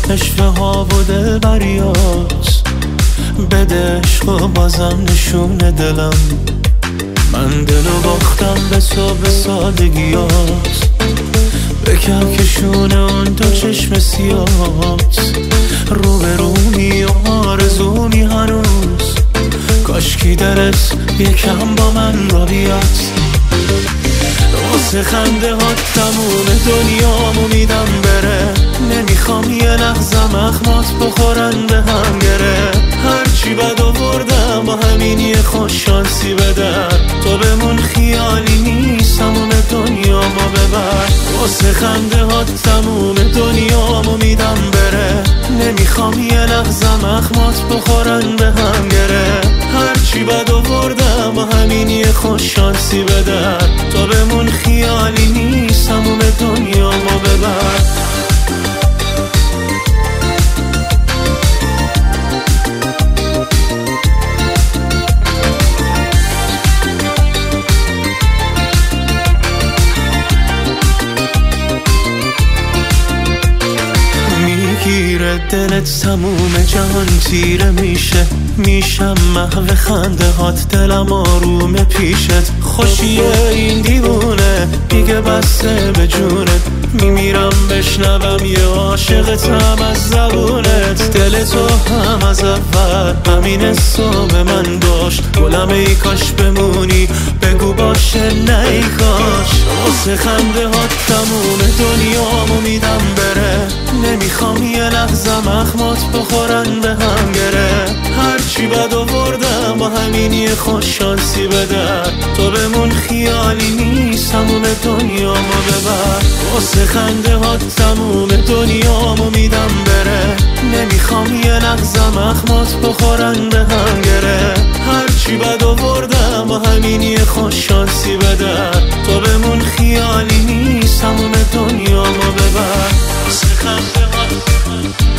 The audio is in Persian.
اشوه ها و دلبریات، بده عشق و بازم نشونه دلم. من دلو باختم به تو به سادگیات، به کهکشون اون دو چشم سیات. رو به رومی و آرزومی هنوز، کاشکی درت یکم با من را بیاد. واسه خنده ها تموم دنیامو میدم بره، نمیخوام یه لحظه مخمات بخورن به هم گره. هرچی بد آوردم با همین یه خوش شانسی بدن، تو بمون خیالی نیست تموم دنیامو ببر. واسه خنده ها تموم دنیامو میدم بره، نمیخوام یه لحظه مخمات بخورن به هم گره. هرچی بد آوردم با همین یه خوش شانسی بدن، تو بمون خیالی نیست تموم دنیامو ببر. میگیره دلت تموم جهان تیره میشه، میشم محو خنده هات دلم آروم پیشت. خوشیه این دیوونه دیگه بسته به جونت، میمیرم بشنوم یه عاشقتم از زبونت. دل تو هم از اول همین حسو به من داشت، گلم ای کاش بمونی بگو باشه نه ای کاش. واسه خنده ها تموم دنیامو میدم بره، نمیخوام یه لحظه مخمات بخورن به هم گره. هرچی بد آوردم با همین یه خوش شانسی بدن، تو بمون خیالی نیست تموم دنیامو ببر. واسه خنده ها تموم دنیامو میدم بره، نمیخوام یه لحظه مخمات بخورن به هم گره. هرچی بد آوردم با همین یه خوش شانسی بدن، تو بمون خیالی نیست تموم دنیامو ببر. واسه خنده ها